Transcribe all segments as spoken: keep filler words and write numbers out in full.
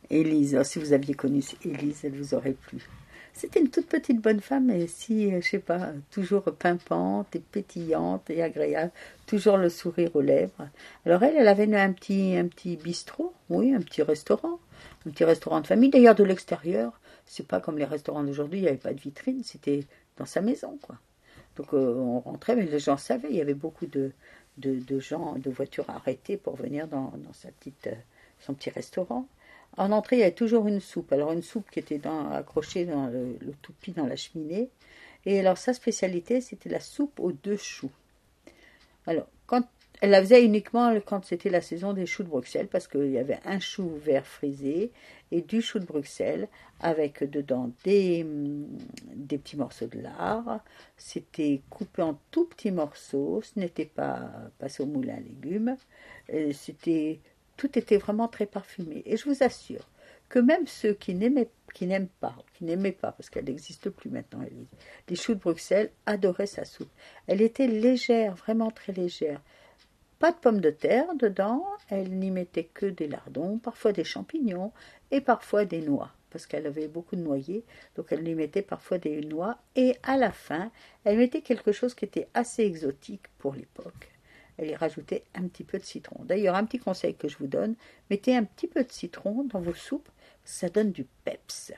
Élise, oh, si vous aviez connu Élise, elle vous aurait plu. C'était une toute petite bonne femme, et si, je sais pas, toujours pimpante et pétillante et agréable, toujours le sourire aux lèvres. Alors elle, elle avait un petit, un petit bistrot, oui, un petit restaurant, un petit restaurant de famille, d'ailleurs de l'extérieur. C'est pas comme les restaurants d'aujourd'hui, il n'y avait pas de vitrine, c'était dans sa maison, quoi. Donc euh, on rentrait, mais les gens savaient, il y avait beaucoup de, de, de gens, de voitures arrêtées pour venir dans, dans sa petite, euh, son petit restaurant. En entrée, il y avait toujours une soupe. Alors une soupe qui était dans, accrochée dans le, le toupie dans la cheminée. Et alors sa spécialité, c'était la soupe aux deux choux. Alors, quand elle la faisait uniquement quand c'était la saison des choux de Bruxelles, parce qu'il y avait un chou vert frisé et du chou de Bruxelles, avec dedans des, des petits morceaux de lard. C'était coupé en tout petits morceaux, ce n'était pas passé au moulin à légumes. C'était, tout était vraiment très parfumé. Et je vous assure que même ceux qui n'aimaient qui n'aiment pas, qui n'aimaient pas, parce qu'elle n'existe plus maintenant, les choux de Bruxelles, adoraient sa soupe. Elle était légère, vraiment très légère. Pas de pommes de terre dedans, elle n'y mettait que des lardons, parfois des champignons et parfois des noix, parce qu'elle avait beaucoup de noyers, donc elle y mettait parfois des noix, et à la fin, elle mettait quelque chose qui était assez exotique pour l'époque. Elle y rajoutait un petit peu de citron. D'ailleurs, un petit conseil que je vous donne, mettez un petit peu de citron dans vos soupes, ça donne du peps.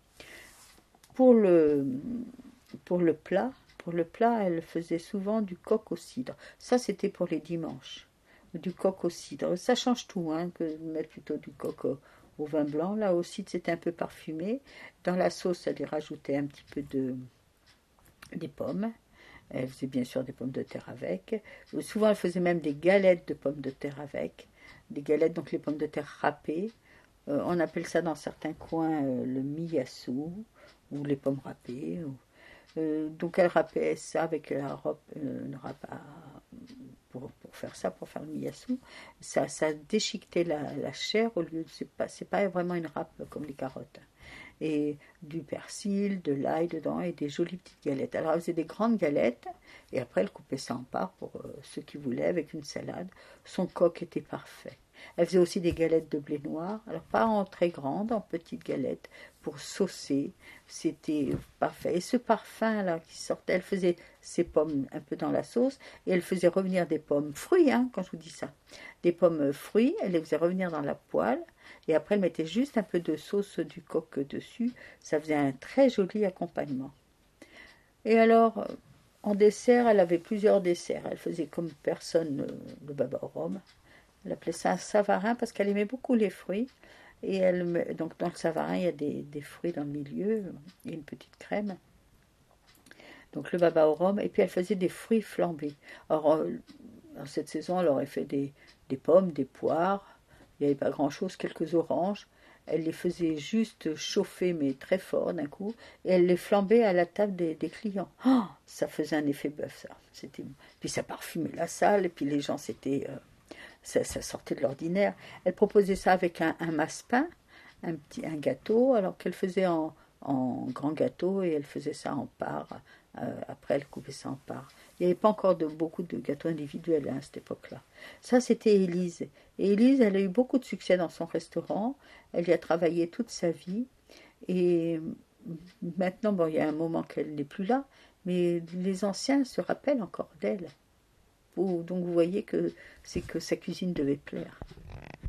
Pour le, pour le plat, pour le plat, elle faisait souvent du coq au cidre. Ça, c'était pour les dimanches. Du coq au cidre. Ça change tout, hein, que de mettre plutôt du coq au, au vin blanc. Là, au cidre, c'était un peu parfumé. Dans la sauce, elle y rajoutait un petit peu de, des pommes. Elle faisait bien sûr des pommes de terre avec. Souvent, elle faisait même des galettes de pommes de terre avec. Des galettes, donc les pommes de terre râpées. Euh, on appelle ça dans certains coins euh, le miyasu, ou les pommes râpées. Ou, euh, donc elle râpait ça avec la robe, euh, une râpe à, pour, pour faire ça, pour faire le miyasu. Ça, ça déchiquetait la, la chair au lieu de... C'est pas, c'est pas vraiment une râpe comme les carottes. Et du persil, de l'ail dedans et des jolies petites galettes. Alors elle faisait des grandes galettes et après elle coupait ça en parts pour euh, ceux qui voulaient avec une salade. Son coq était parfait. Elle faisait aussi des galettes de blé noir, alors pas en très grandes, en petites galettes, pour saucer. C'était parfait. Et ce parfum-là qui sortait, elle faisait ses pommes un peu dans la sauce, et elle faisait revenir des pommes fruits, hein, quand je vous dis ça. Des pommes fruits, elle les faisait revenir dans la poêle, et après elle mettait juste un peu de sauce du coq dessus. Ça faisait un très joli accompagnement. Et alors, en dessert, elle avait plusieurs desserts. Elle faisait comme personne le baba au rhum. Elle appelait ça un savarin parce qu'elle aimait beaucoup les fruits. Et elle, donc dans le savarin, il y a des, des fruits dans le milieu et une petite crème. Donc le baba au rhum. Et puis elle faisait des fruits flambés. Alors, dans cette saison, elle aurait fait des, des pommes, des poires. Il n'y avait pas grand-chose, quelques oranges. Elle les faisait juste chauffer, mais très fort d'un coup. Et elle les flambait à la table des, des clients. Oh, ça faisait un effet bœuf, ça. C'était... Puis ça parfumait la salle. Et puis les gens, c'était... Euh, Ça, ça sortait de l'ordinaire. Elle proposait ça avec un, un massepain, un, petit, un gâteau, alors qu'elle faisait en, en grand gâteau et elle faisait ça en parts. Euh, après, elle coupait ça en parts. Il n'y avait pas encore de, beaucoup de gâteaux individuels hein, à cette époque-là. Ça, c'était Élise. Et Élise, elle a eu beaucoup de succès dans son restaurant. Elle y a travaillé toute sa vie. Et maintenant, bon, il y a un moment qu'elle n'est plus là, mais les anciens se rappellent encore d'elle. Donc vous voyez que c'est que sa cuisine devait plaire.